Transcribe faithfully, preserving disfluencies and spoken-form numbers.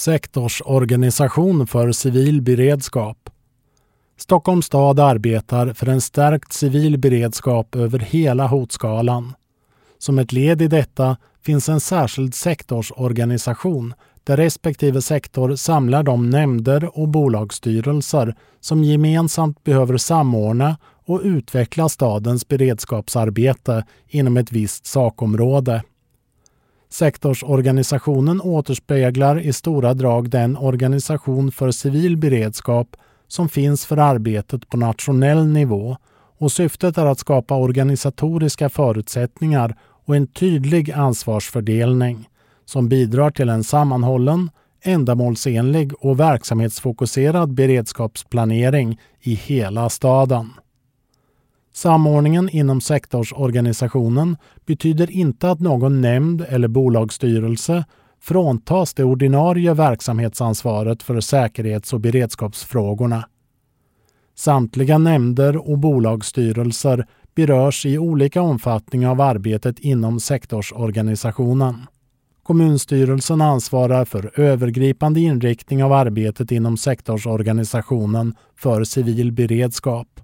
Sektorsorganisation för civil beredskap. Stockholms stad arbetar för en stärkt civil beredskap över hela hotskalan. Som ett led i detta finns en särskild sektorsorganisation där respektive sektor samlar de nämnder och bolagsstyrelser som gemensamt behöver samordna och utveckla stadens beredskapsarbete inom ett visst sakområde. Sektorsorganisationen återspeglar i stora drag den organisation för civil beredskap som finns för arbetet på nationell nivå, och syftet är att skapa organisatoriska förutsättningar och en tydlig ansvarsfördelning som bidrar till en sammanhållen, ändamålsenlig och verksamhetsfokuserad beredskapsplanering i hela staden. Samordningen inom sektorsorganisationen betyder inte att någon nämnd eller bolagsstyrelse fråntas det ordinarie verksamhetsansvaret för säkerhets- och beredskapsfrågorna. Samtliga nämnder och bolagsstyrelser berörs i olika omfattning av arbetet inom sektorsorganisationen. Kommunstyrelsen ansvarar för övergripande inriktning av arbetet inom sektorsorganisationen för civil beredskap.